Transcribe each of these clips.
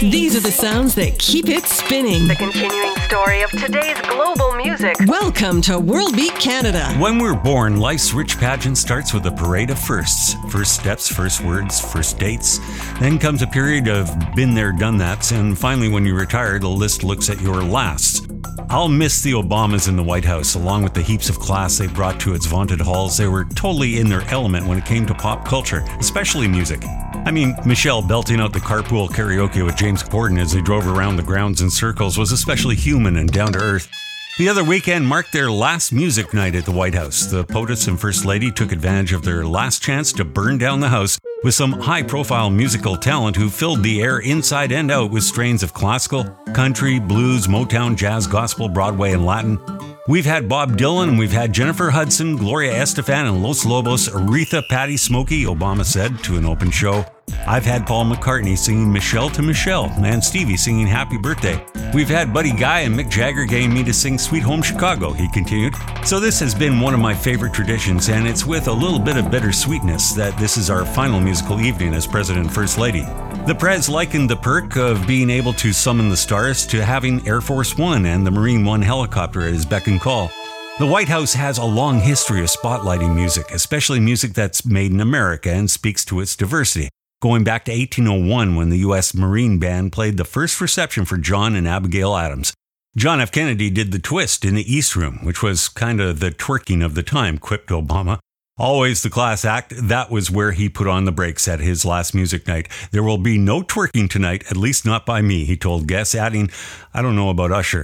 These are the sounds that keep it spinning. The continuing story of today's global music. Welcome to World Beat Canada. When we're born, life's rich pageant starts with a parade of firsts. First steps, first words, first dates. Then comes a period of been there, done that. And finally, when you retire, the list looks at your lasts. I'll miss the Obamas in the White House, along with the heaps of class they brought to its vaunted halls. They were totally in their element when it came to pop culture, especially music. I mean, Michelle belting out the carpool karaoke with James Corden as they drove around the grounds in circles was especially human and down to earth. The other weekend marked their last music night at the White House. The POTUS and First Lady took advantage of their last chance to burn down the house with some high-profile musical talent who filled the air inside and out with strains of classical, country, blues, Motown, jazz, gospel, Broadway, and Latin. We've had Bob Dylan, we've had Jennifer Hudson, Gloria Estefan, and Los Lobos, Aretha, Patti Smokey, Obama said to an open show. I've had Paul McCartney singing Michelle to Michelle, and Stevie singing Happy Birthday. We've had Buddy Guy and Mick Jagger getting me to sing Sweet Home Chicago, he continued. So this has been one of my favorite traditions, and it's with a little bit of bittersweetness that this is our final musical evening as President and First Lady. The Prez likened the perk of being able to summon the stars to having Air Force One and the Marine One helicopter at his beck and call. The White House has a long history of spotlighting music, especially music that's made in America and speaks to its diversity. Going back to 1801 when the U.S. Marine Band played the first reception for John and Abigail Adams. John F. Kennedy did the twist in the East Room, which was kind of the twerking of the time, quipped Obama. Always the class act, that was where he put on the brakes at his last music night. There will be no twerking tonight, at least not by me, he told guests, adding, I don't know about Usher.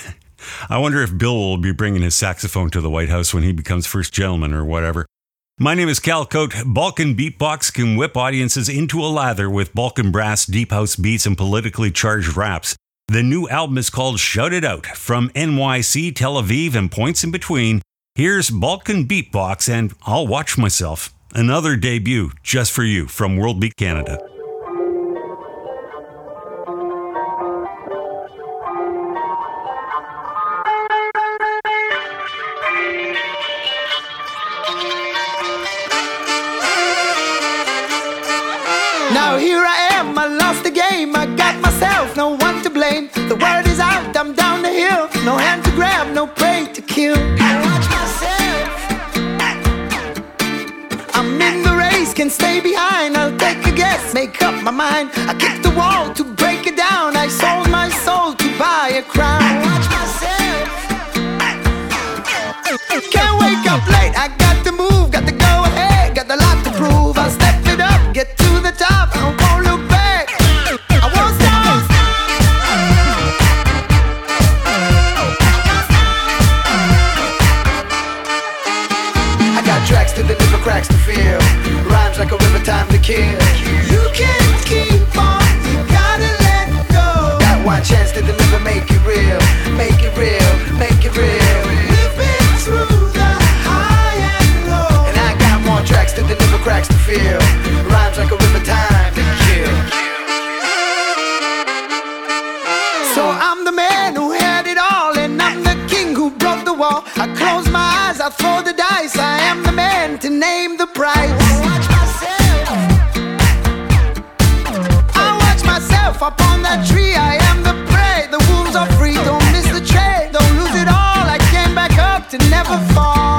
I wonder if Bill will be bringing his saxophone to the White House when he becomes first gentleman or whatever. My name is Cal Cote. Balkan Beatbox can whip audiences into a lather with Balkan brass, deep house beats, and politically charged raps. The new album is called Shout It Out. From NYC, Tel Aviv, and points in between, here's Balkan Beatbox and I'll Watch Myself. Another debut just for you from World Beat Canada. Now here I am, I lost the game, I got myself, no one to blame. The word is out, I'm down the hill, no hand to grab, no prey to kill. I watch myself. I'm in the race, can stay behind, I'll take a guess, make up my mind. I kicked the wall to break it down, I sold my soul to buy a crown. I watch myself. Can't wake up late, I got to move, got to go ahead, got a lot to prove. I'll step it up, get to the top, I won't look back, I won't stop. I got tracks to deliver, cracks to feel, rhymes like a river, time to kill. You can't keep on, you gotta let go. Got one chance to deliver, make it real, make it real, make it real. We've been through the high and low, and I got more tracks to deliver, cracks to feel, rhymes like a river, time to kill. So I'm the man who had it all, and I'm the king who broke the wall. I close my eyes, I throw the dice, I am the man to name the price. I watch myself up on that tree, I am the prey, the wolves are free. Don't miss the trade, don't lose it all, I came back up to never fall.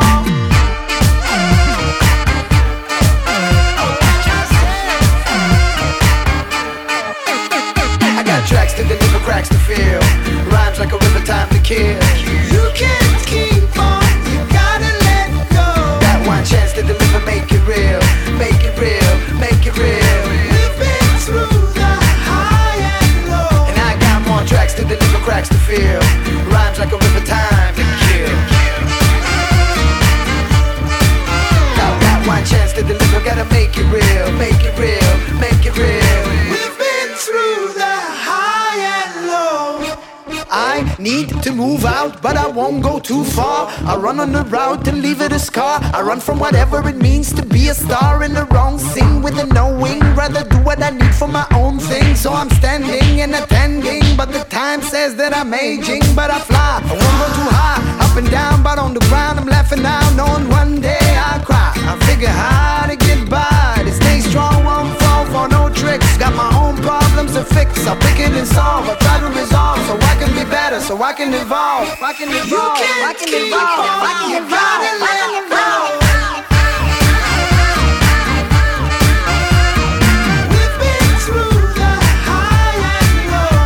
Tracks to deliver, cracks to feel, rhymes like a river, time to kill. You can't keep on, you gotta let go. Got one chance to deliver, make it real, make it real, make it real. We've been through the high and low, and I got more tracks to deliver, cracks to feel, rhymes like a river, time to kill. Got one chance to deliver, gotta make it real, make it real, make it real. We've been through the I need to move out, but I won't go too far. I run on the route and leave it a scar. I run from whatever it means to be a star in the wrong scene with a no wing. Rather do what I need for my own thing. So I'm standing and attending, but the time says that I'm aging. But I fly, I won't go too high, up and down, but on the ground I'm laughing now, knowing one day I'll cry. I figure how to get by, to stay strong, won't fall for no tricks. Got my own problems to fix. this, I'll pick it and solve. I'll try to resolve so I can be better, so I can evolve. I can evolve, I can evolve, I can evolve, I can evolve. We've been through the high and low.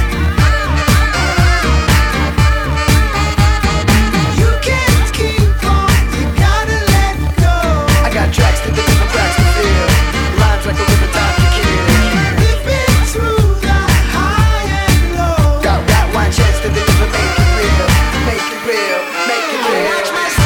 You can't keep on, you gotta let go. I got tracks to deliver, cracks to feel. Lines like a river, time to kill. We've been through the high and low. Got right one chance to deliver, make it real, make it real, make it real. I watch myself.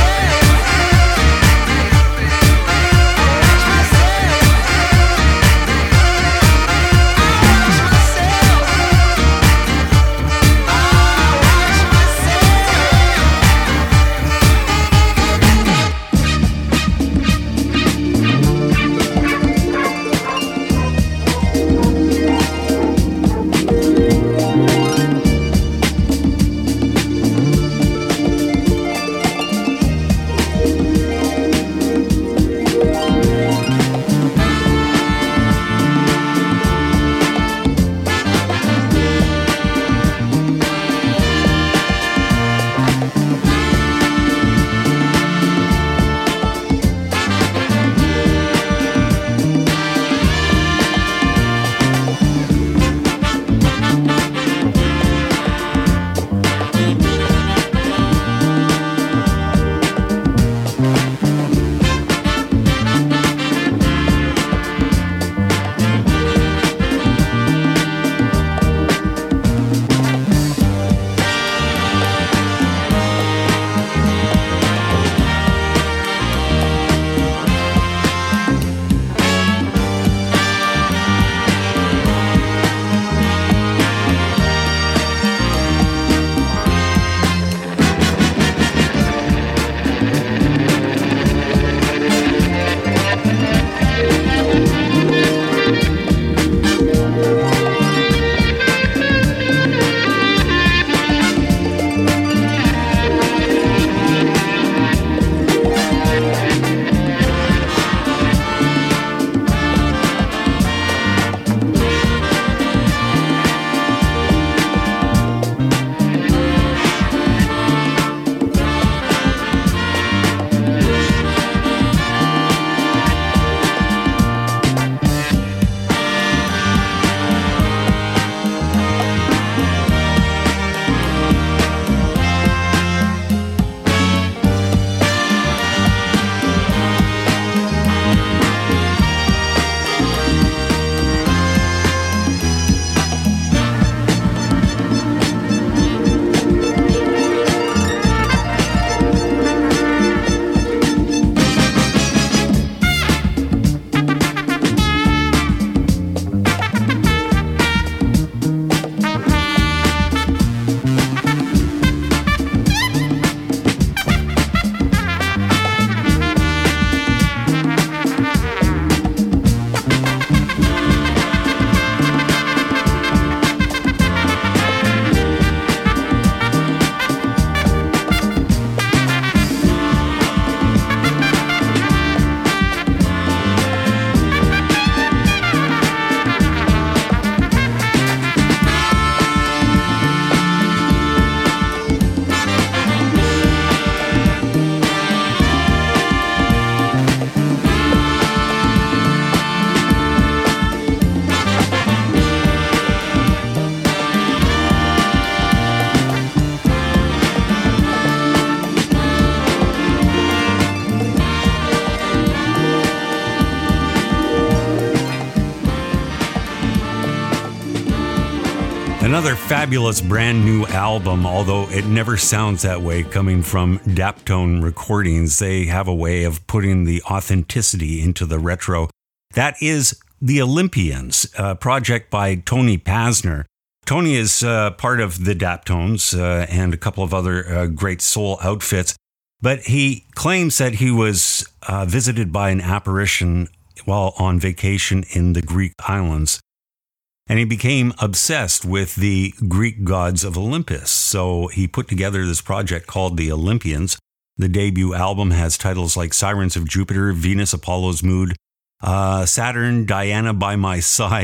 Another fabulous brand new album, although it never sounds that way coming from Daptone Recordings. They have a way of putting the authenticity into the retro. That is The Olympians, a project by Tony Pasner. Tony is part of the Daptones and a couple of other great soul outfits, but he claims that he was visited by an apparition while on vacation in the Greek islands. And he became obsessed with the Greek gods of Olympus. So he put together this project called The Olympians. The debut album has titles like Sirens of Jupiter, Venus, Apollo's Mood, Saturn, Diana by My Side,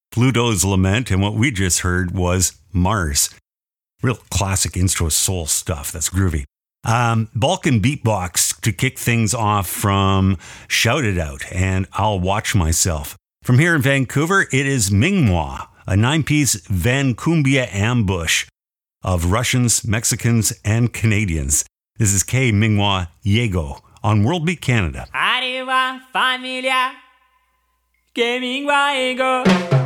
Pluto's Lament, and what we just heard was Mars. Real classic intro soul stuff. That's groovy. Balkan Beatbox to kick things off from Shout It Out and I'll Watch Myself. From here in Vancouver, it is Mingwa, a 9-piece Vancumbia ambush of Russians, Mexicans, and Canadians. This is K. Mingwa Yego on World Beat Canada. Arriva familia, K. Mingwa Yego.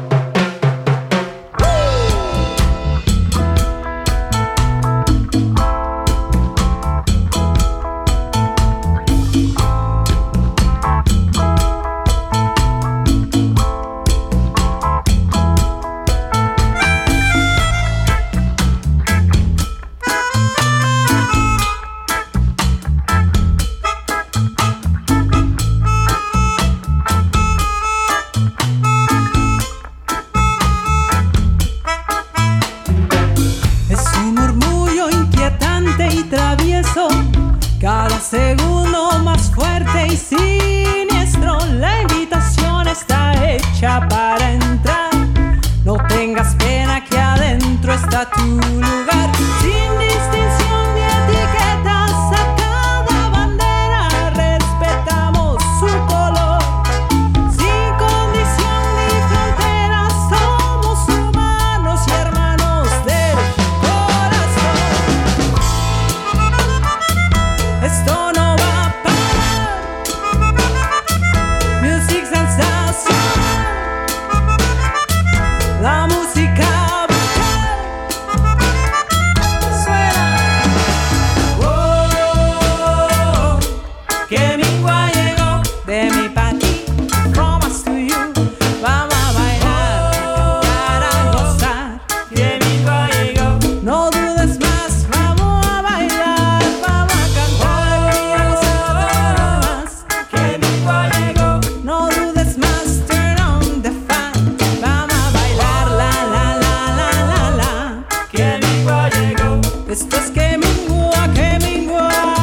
Cada segundo más fuerte y siniestro, la invitación está hecha para entrar. No tengas pena que adentro está tu lugar. Sin distinción de etiquetas, a cada bandera respetamos su color. Sin condición ni fronteras, somos humanos y hermanos del corazón. Esto no va a parar. Music sensación. La música brutal suena. Oh, que Mingwa llegó de mi pati, from us to you. Vamos a bailar, a cantar, a gozar. Que Mingwa llegó. No dudes más, vamos a bailar, vamos a cantar y a gozar más. Que Mingwa llegó. No dudes más, turn on the fan. Vamos a bailar, la la la la la la. Que Mingwa llegó. Esto es que Mingwa llegó.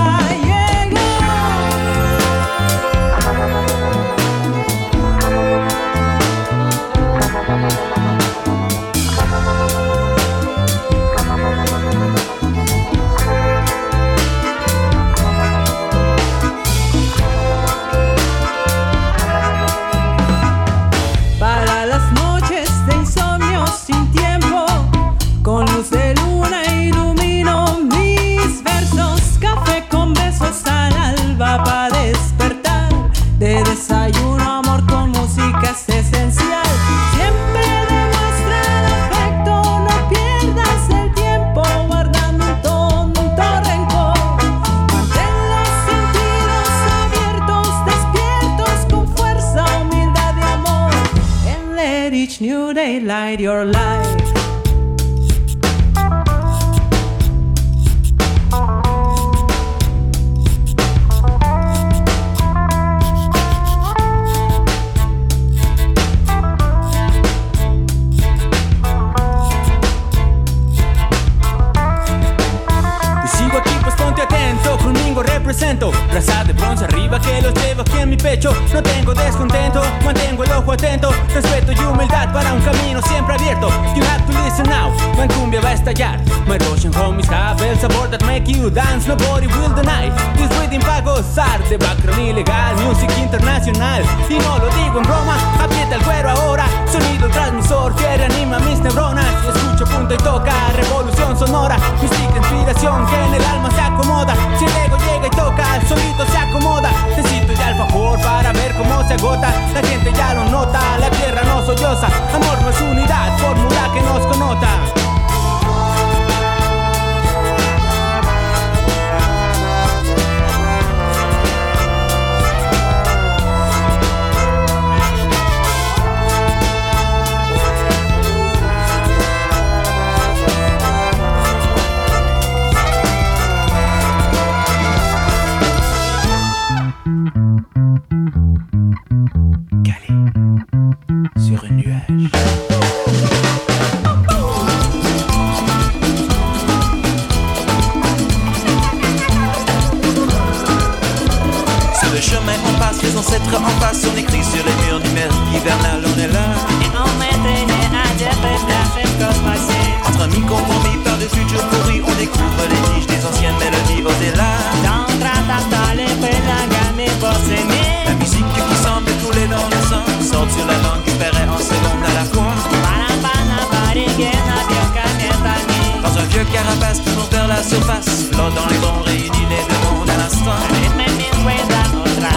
Para las noches de insomnio sin tiempo, con luz de luna ilumino mis versos. Café con besos al alba para despertar. De desayuno, amor con música es esencial. Siempre demuestra el afecto, no pierdas el tiempo guardando un tonto rencor. Mantén los sentidos abiertos, despiertos con fuerza, humildad y amor. And let each new day light your life. Y sigo aquí, pues ponte atento, conmigo represento. Raza de bronce arriba que los llevo aquí en mi pecho. No tengo descontento, mantengo el ojo atento. Respeto y humildad para un camino siempre abierto. You have to listen now, Vancumbia va a estallar. My Russian homies have el sabor that make you dance. Nobody will deny this rhythm pa' gozar. De background ilegal, music internacional. Y no lo digo en broma, aprieta el cuero ahora. Sonido transmisor que reanima mis neuronas. Escucho, punto y toca, revolución sonora. Mística inspiración que en el alma se acomoda. Si el ego llega y toca, el solito se acomoda. Tecito y alfajor para ver cómo se agota. La gente ya lo nota, la tierra no solloza. Amor no es unidad, fórmula que nos connota. Sur un nuage. Sur le chemin on passe, les ancêtres en face, on écrit sur les murs numériques hivernales, on est là. Et on met des surface, flottant les bons réunis les deux mondes à l'instant. Ritme mis ruedas otra.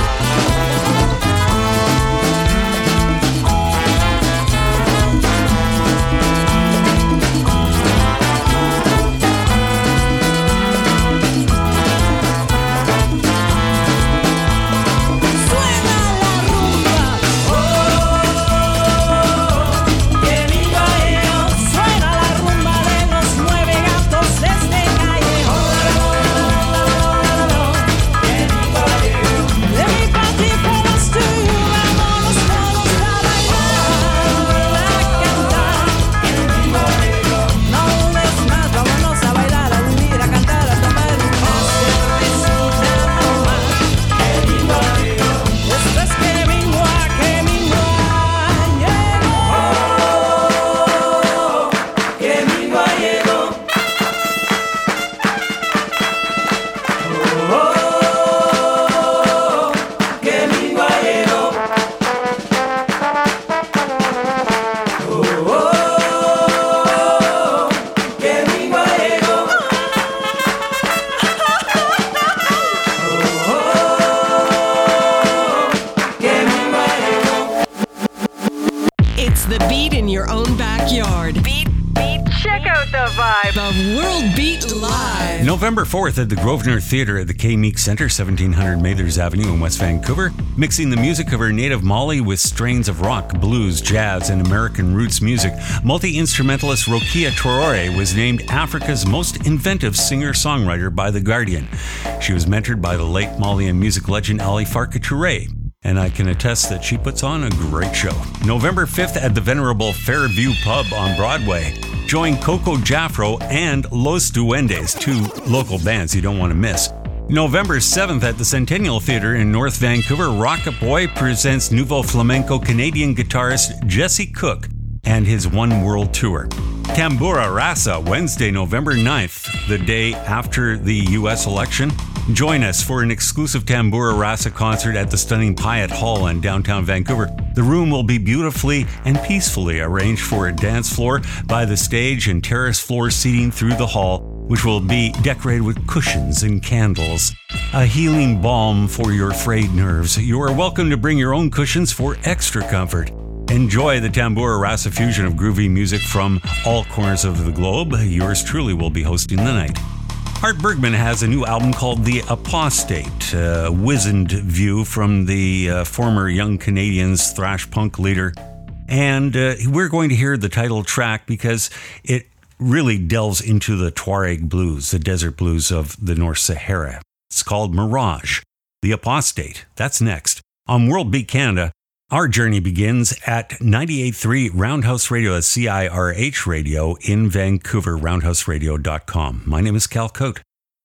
November 4th at the Grosvenor Theatre at the Kay Meek Centre, 1700 Mathers Avenue in West Vancouver, mixing the music of her native Mali with strains of rock, blues, jazz, and American roots music. Multi-instrumentalist Rokia Traore was named Africa's most inventive singer-songwriter by The Guardian. She was mentored by the late Malian music legend Ali Farka Touré, and I can attest that she puts on a great show. November 5th at the venerable Fairview Pub on Broadway. Join Coco Jaffro and Los Duendes, two local bands you don't want to miss. November 7th at the Centennial Theatre in North Vancouver, Rocket Boy presents Nouveau Flamenco Canadian guitarist Jesse Cook and his One World Tour. Tambura Rasa, Wednesday, November 9th, the day after the U.S. election. Join us for an exclusive Tambura Rasa concert at the stunning Pyatt Hall in downtown Vancouver. The room will be beautifully and peacefully arranged for a dance floor by the stage and terrace floor seating through the hall, which will be decorated with cushions and candles. A healing balm for your frayed nerves. You are welcome to bring your own cushions for extra comfort. Enjoy the Tambura Rasa fusion of groovy music from all corners of the globe. Yours truly will be hosting the night. Art Bergman has a new album called The Apostate, a wizened view from the former Young Canadians thrash punk leader. And we're going to hear the title track because it really delves into the Tuareg blues, the desert blues of the North Sahara. It's called Mirage, The Apostate. That's next. On World Beat Canada, our journey begins at 98.3 Roundhouse Radio at CIRH Radio in Vancouver, roundhouseradio.com. My name is Cal Cote.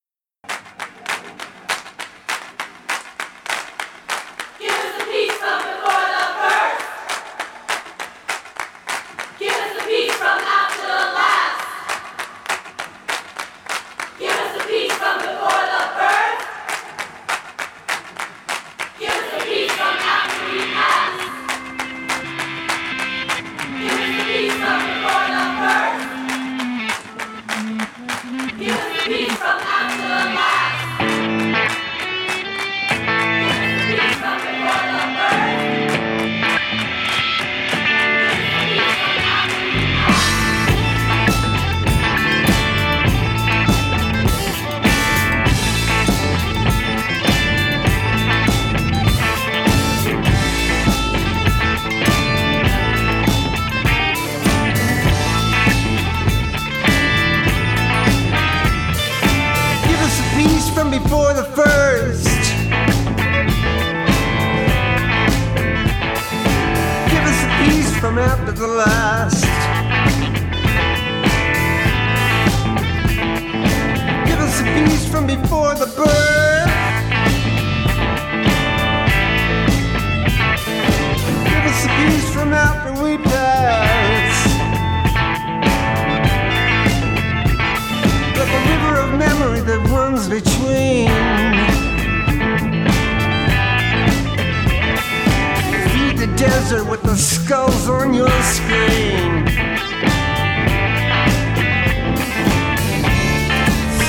Before the first, give us a piece from after the last. Give us a piece from before the birth. Give us a piece from after we pass. Like a river of memory that runs between. Feed the desert with the skulls on your screen.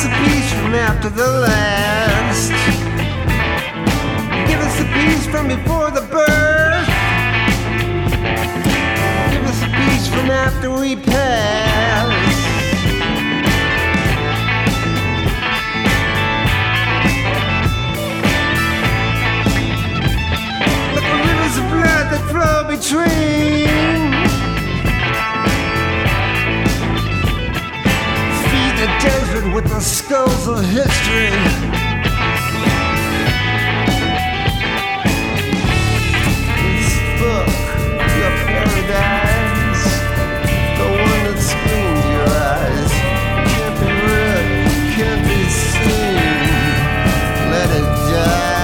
us a piece from after the last. Give us a piece from before the birth. Give us a piece from after we pass. Look, the rivers of blood that flow between. Feed the desert with the skulls of history. Paradise, the one that screams your eyes, can't be read, can't be seen, let it die.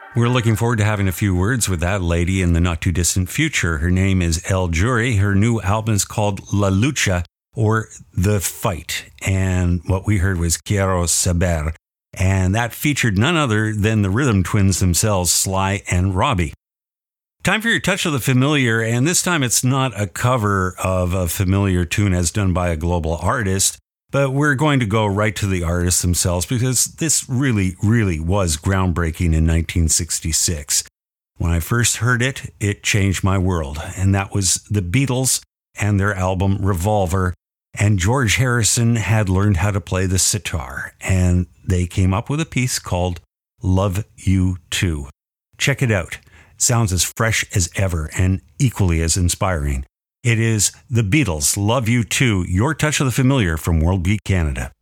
We're looking forward to having a few words with that lady in the not-too-distant future. Her name is El Jury. Her new album is called La Lucha, or The Fight. And what we heard was Quiero Saber. And that featured none other than the Rhythm Twins themselves, Sly and Robbie. Time for your touch of the familiar, and this time it's not a cover of a familiar tune as done by a global artist, but we're going to go right to the artists themselves because this really, really was groundbreaking in 1966. When I first heard it, it changed my world, and that was the Beatles and their album Revolver. And George Harrison had learned how to play the sitar, and they came up with a piece called Love You Too. Check it out. It sounds as fresh as ever and equally as inspiring. It is the Beatles, Love You Too, your touch of the familiar from World Beat Canada.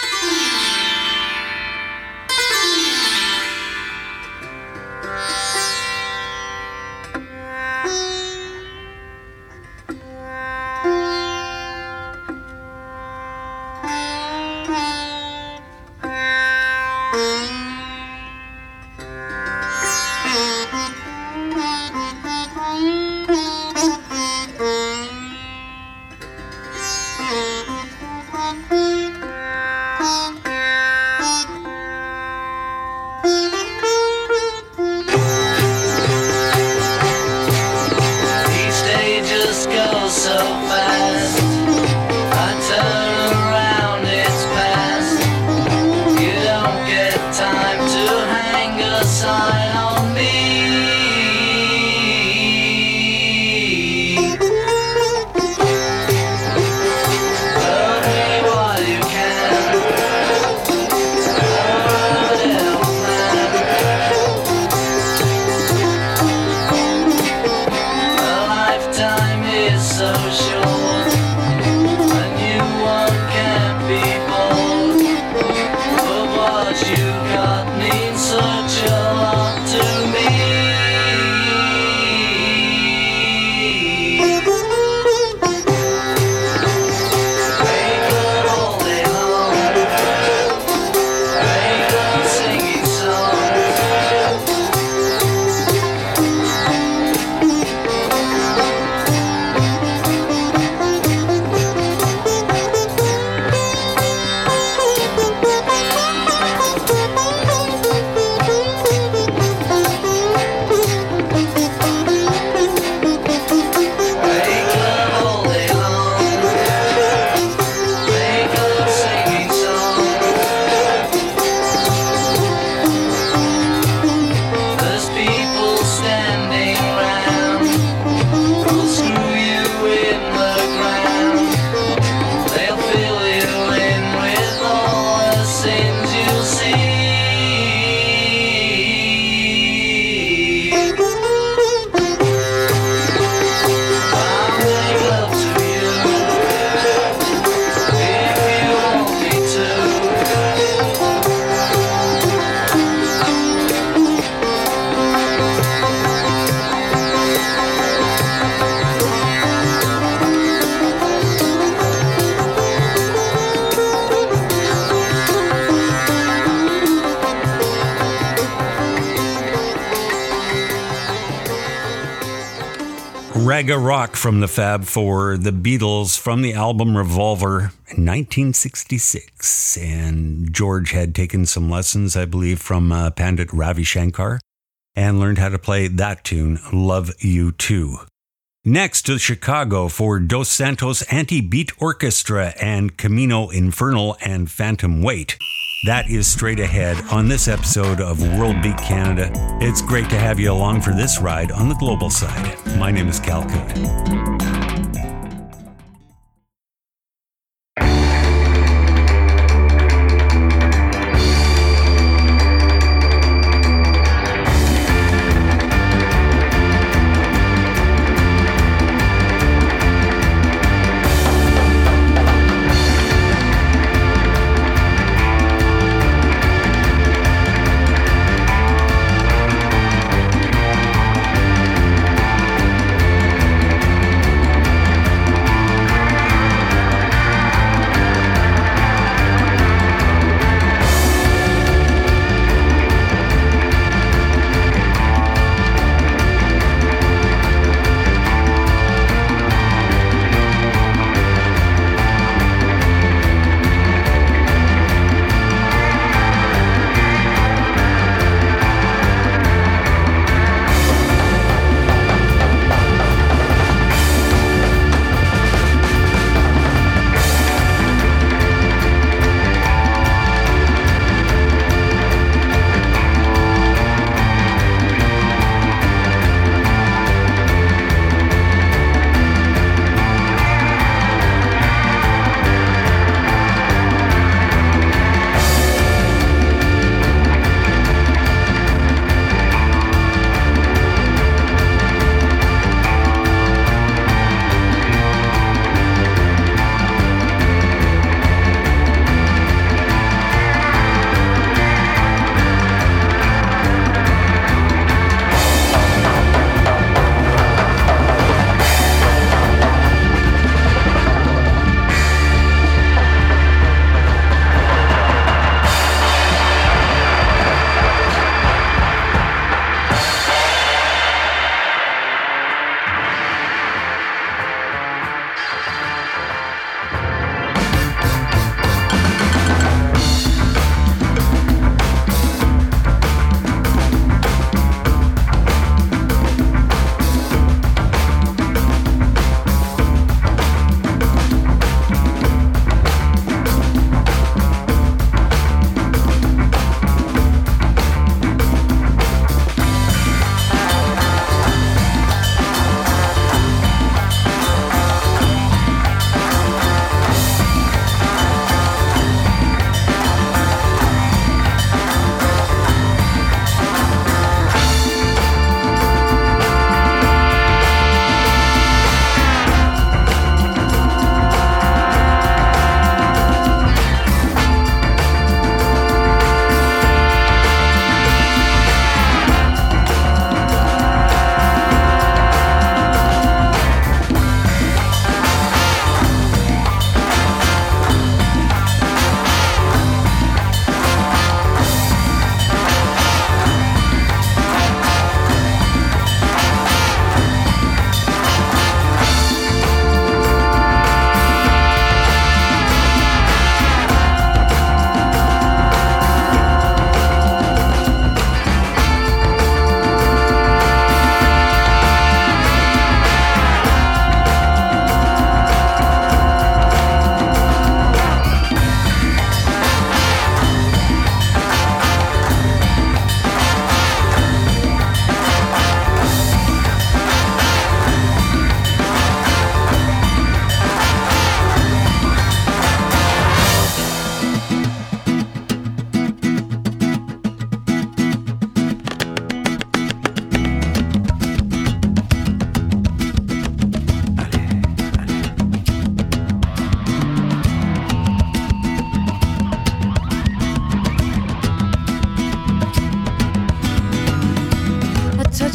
Ragga Rock from the Fab Four, the Beatles, from the album Revolver in 1966. And George had taken some lessons, I believe, from Pandit Ravi Shankar and learned how to play that tune, Love You Too. Next to Chicago for Dos Santos Anti-Beat Orchestra and Camino Infernal and Phantom Weight. That is straight ahead on this episode of World Beat Canada. It's great to have you along for this ride on the global side. My name is Cal Coot.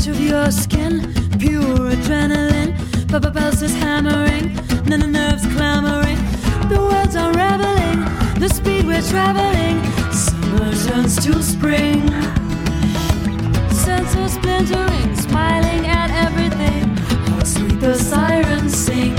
of your skin, pure adrenaline. Pulses hammering, nerves clamoring. The world's unraveling, the speed we're traveling. Summer turns to spring. Senses splintering, smiling at everything. How sweet the sirens sing.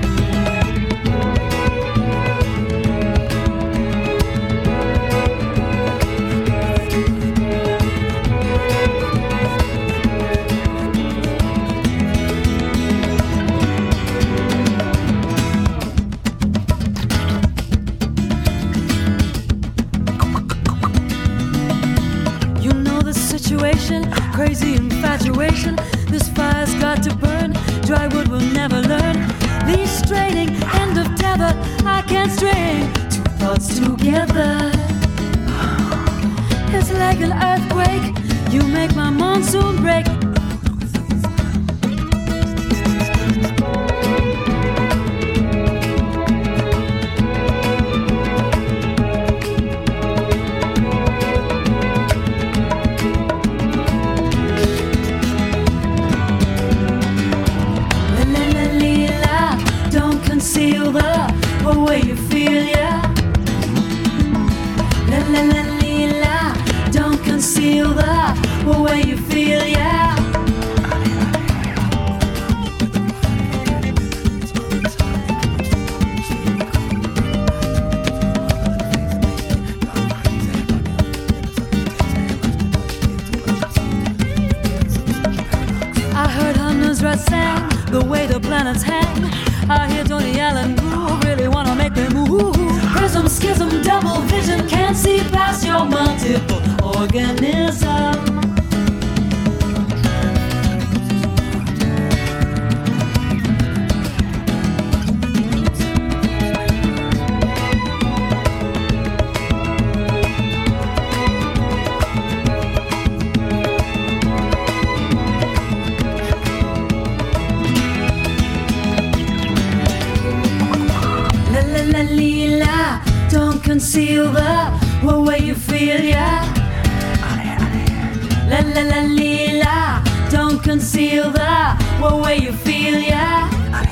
Crazy infatuation, this fire's got to burn. Dry wood will never learn. These straining end of tether, I can't string two thoughts together. It's like an earthquake, you make my monsoon break. Conceal the way you feel, yeah. La la la la, don't conceal the way you feel, yeah.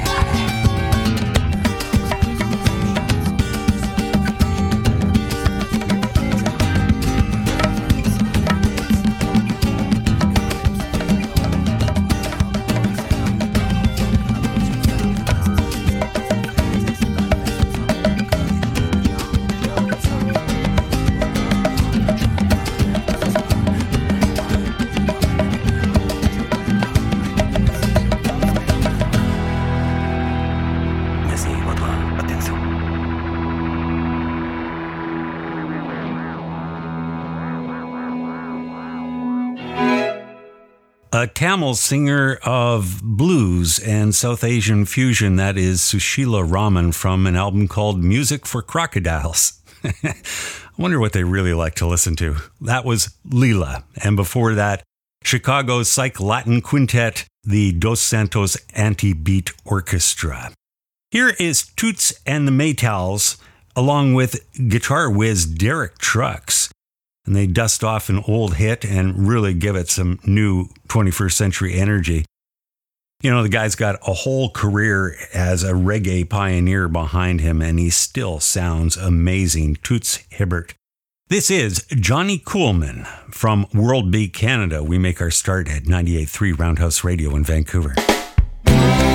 A Tamil singer of blues and South Asian fusion, that is Sushila Raman from an album called Music for Crocodiles. I wonder what they really like to listen to. That was Leela. And before that, Chicago's Psych Latin Quintet, the Dos Santos Anti-Beat Orchestra. Here is Toots and the Maytals, along with guitar whiz Derek Trucks. And they dust off an old hit and really give it some new 21st century energy. You know, the guy's got a whole career as a reggae pioneer behind him, and he still sounds amazing. Toots Hibbert. This is Johnny Coolman from World Beat Canada. We make our start at 98.3 Roundhouse Radio in Vancouver. I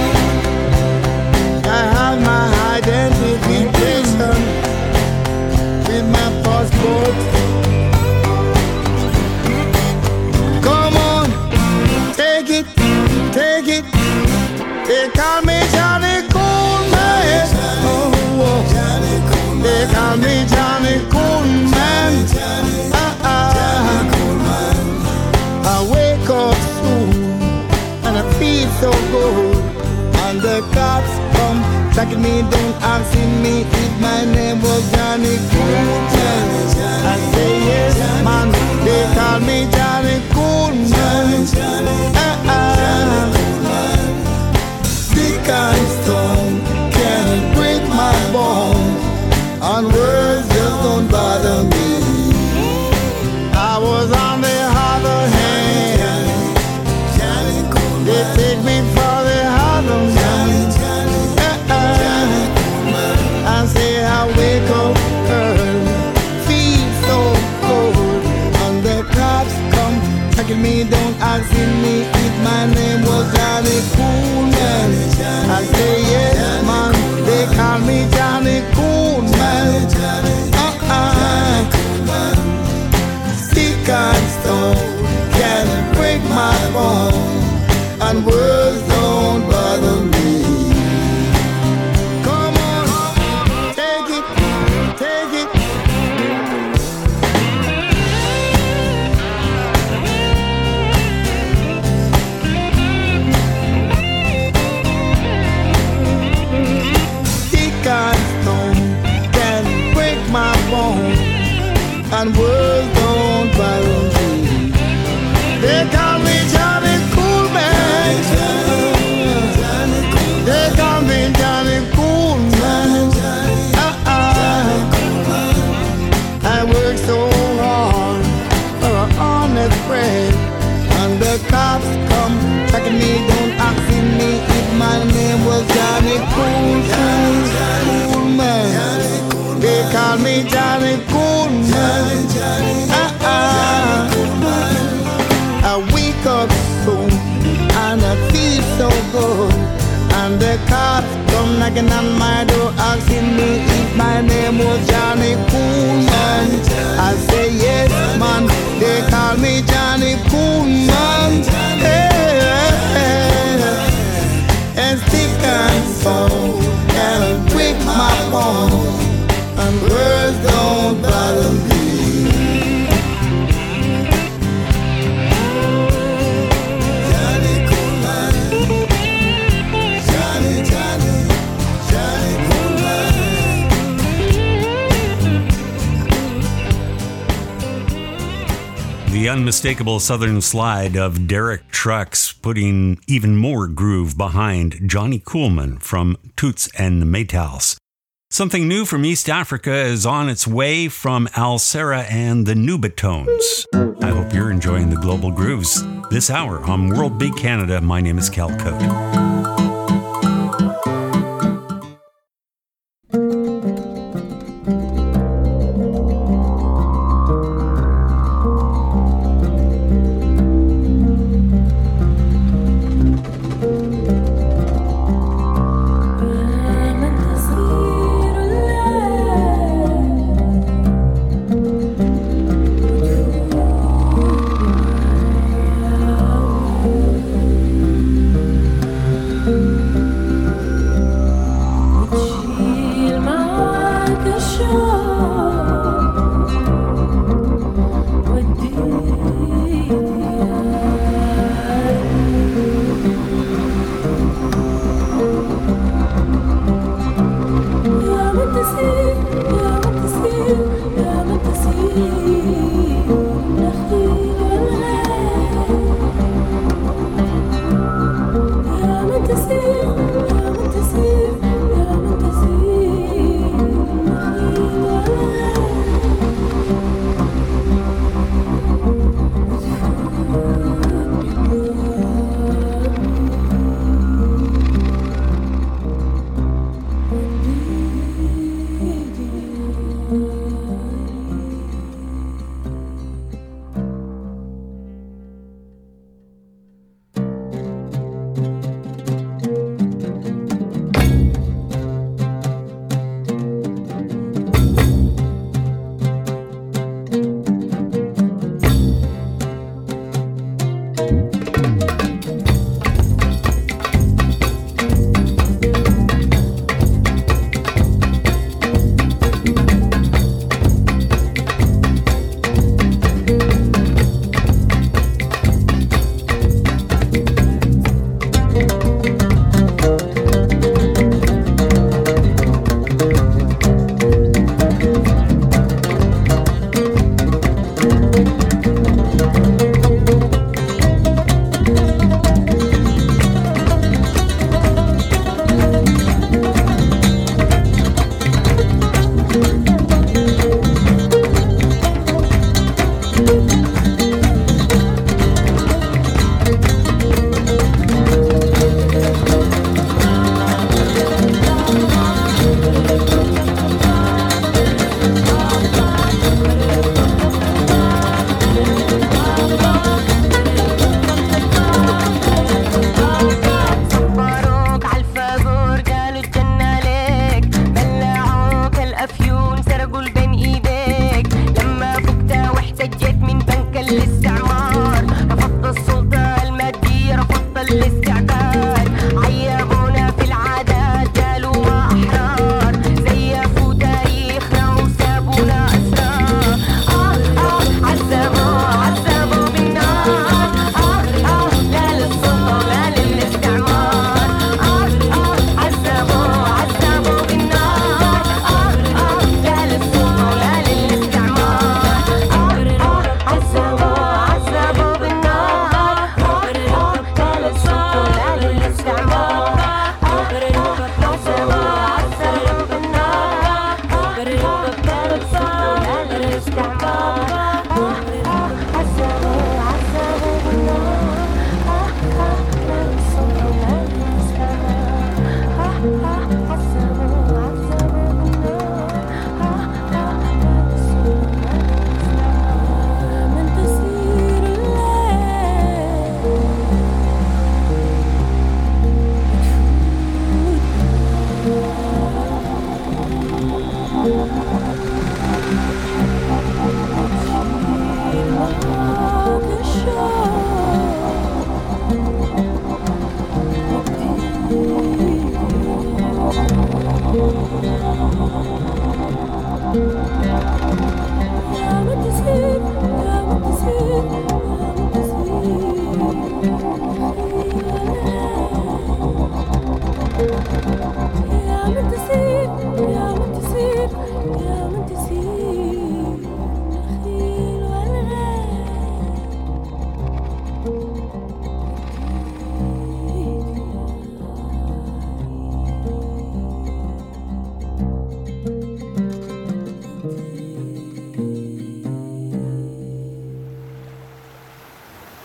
have my identification with my passport. Take it, they call me Johnny Coolman. They call me Johnny Coolman. I wake up soon and I feel so good. And the cops come tracking me down, asking me if my name was Johnny Coolman. I say yes, man. They call me Johnny Coolman. Stick and stone can't break my bones, and words just don't bother me. I was on the other hand me, don't ask me if my name was Johnny Coolman. I say yes, man, they call me Johnny Coolman. Stick and stone can break my bone, and words don't bother me. Come on, take it, take it. Stick and stone can break my bone, and words don't bother me. They call me Johnny Coolman. They call me Johnny Coolman. I work so hard for an honest bread, and the cops come tracking me, don't asking me if my name was Johnny Coolman. They call me Johnny Coolman. I wake up soon and I feel so good, and the cops come knocking on my door asking me if my name was Johnny Coolman. I say yes, man, they call me Johnny Coolman. And stick and stone and break my bone, and words don't bother me. The unmistakable southern slide of Derek Trucks putting even more groove behind Johnny Coolman from Toots and Maytals. Something new from East Africa is on its way from Alcera and the Nubatones. I hope you're enjoying the global grooves this hour on World Beat Canada. My name is Cal Cote.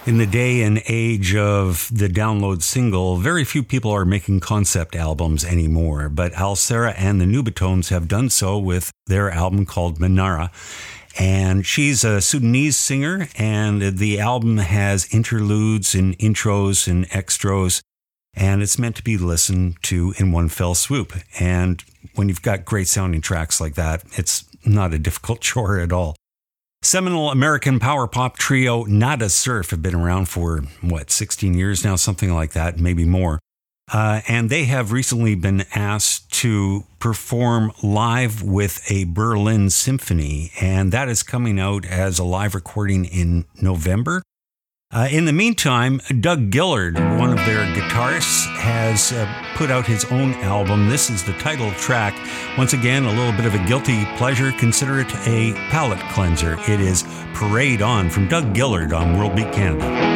In the day and age of the download single, very few people are making concept albums anymore, but Alcera and the Nubatones have done so with their album called Manara. And she's a Sudanese singer, and the album has interludes and intros and extras, and it's meant to be listened to in one fell swoop. And when you've got great sounding tracks like that, it's not a difficult chore at all. Seminal American power pop trio Nada Surf have been around for, 16 years now, something like that, maybe more. And they have recently been asked to perform live with a Berlin symphony, and that is coming out as a live recording in November. In the meantime, Doug Gillard, one of their guitarists, has put out his own album. This is the title track. Once again, a little bit of a guilty pleasure. Consider it a palate cleanser. It is Parade On from Doug Gillard on World Beat Canada.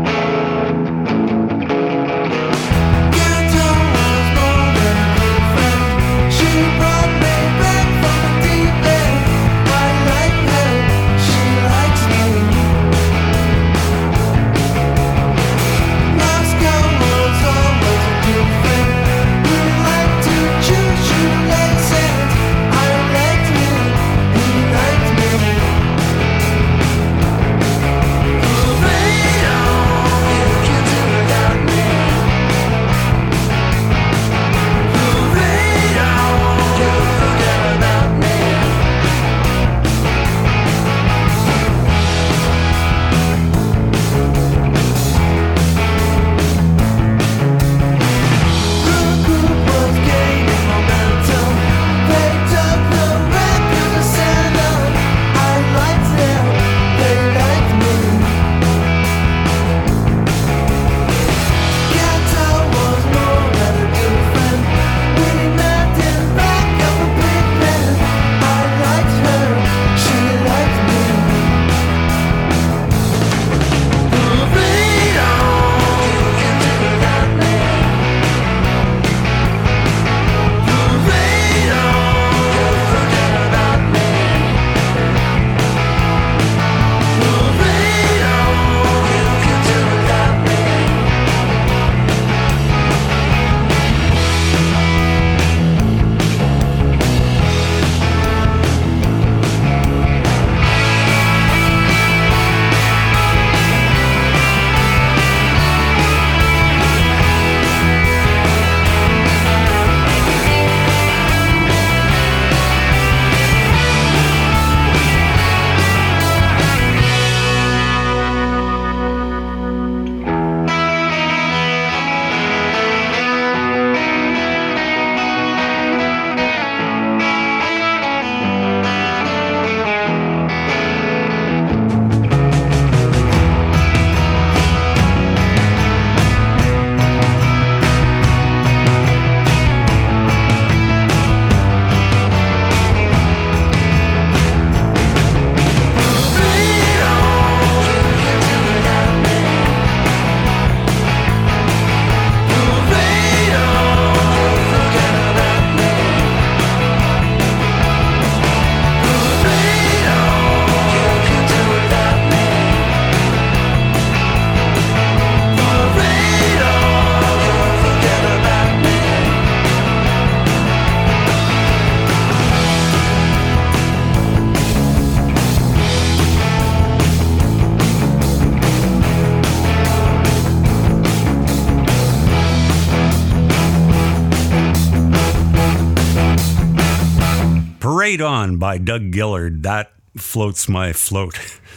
Parade On by Doug Gillard. That floats my float.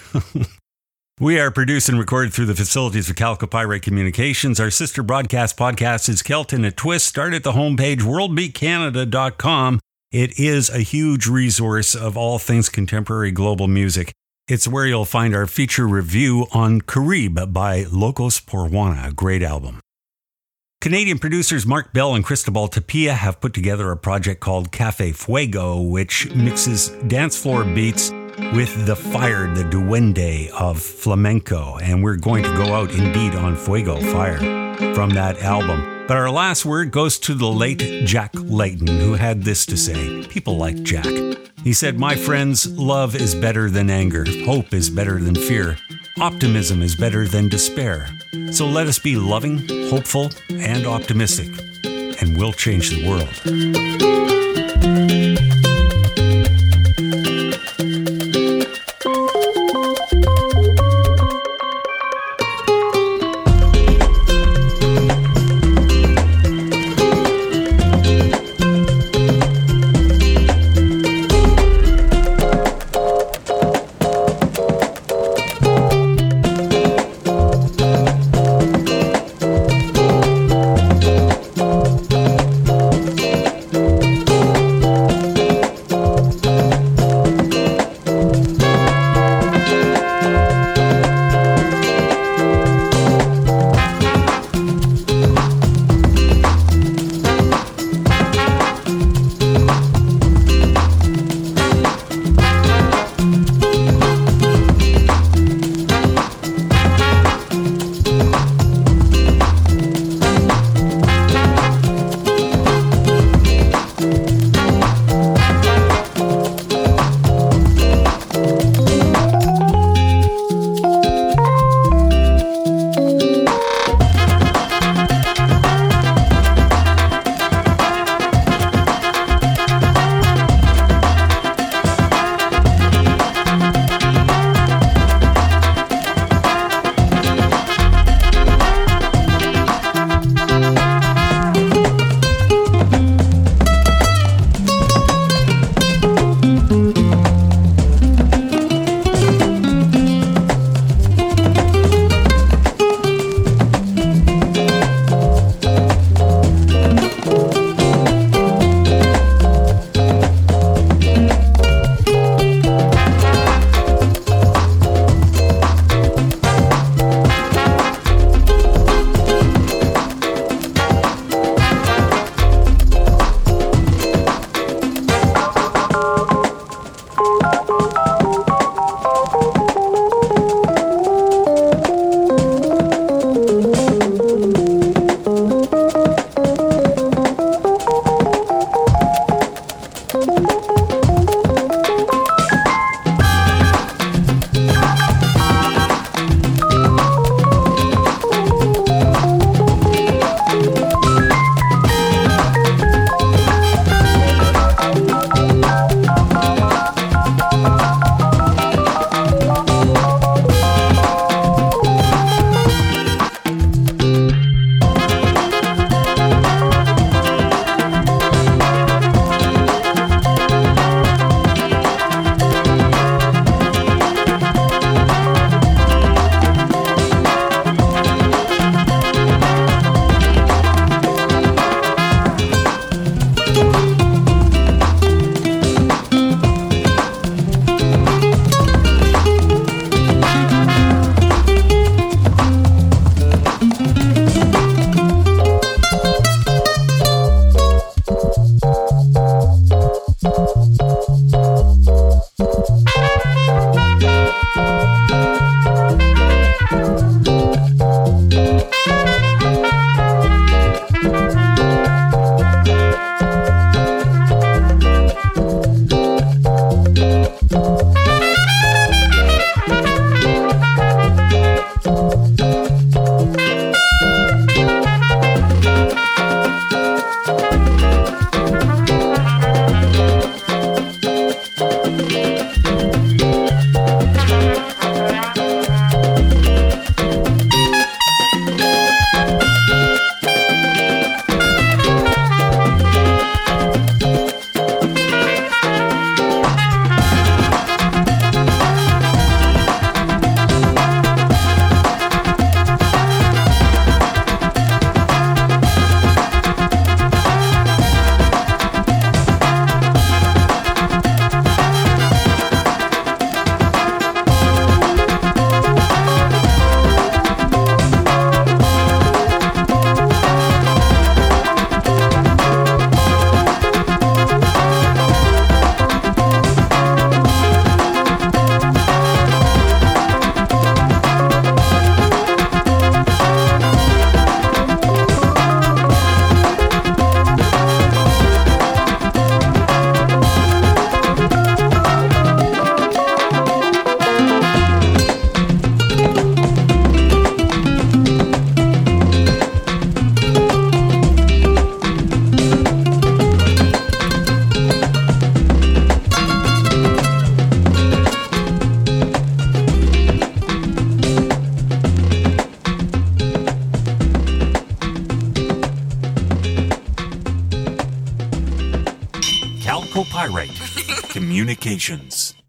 We are produced and recorded through the facilities of Calico Pirate Communications. Our sister broadcast podcast is Kelton a Twist. Start at the homepage, worldbeatcanada.com. It is a huge resource of all things contemporary global music. It's where you'll find our feature review on Carib by Locos Por Juana, a great album. Canadian producers Mark Bell and Cristobal Tapia have put together a project called Cafe Fuego, which mixes dance floor beats with the fire, the duende of flamenco. And we're going to go out indeed on Fuego, Fire, from that album. But our last word goes to the late Jack Layton, who had this to say. People like Jack. He said, "My friends, love is better than anger. Hope is better than fear. Optimism is better than despair. So let us be loving, hopeful, and optimistic, and we'll change the world. Pyrite Communications.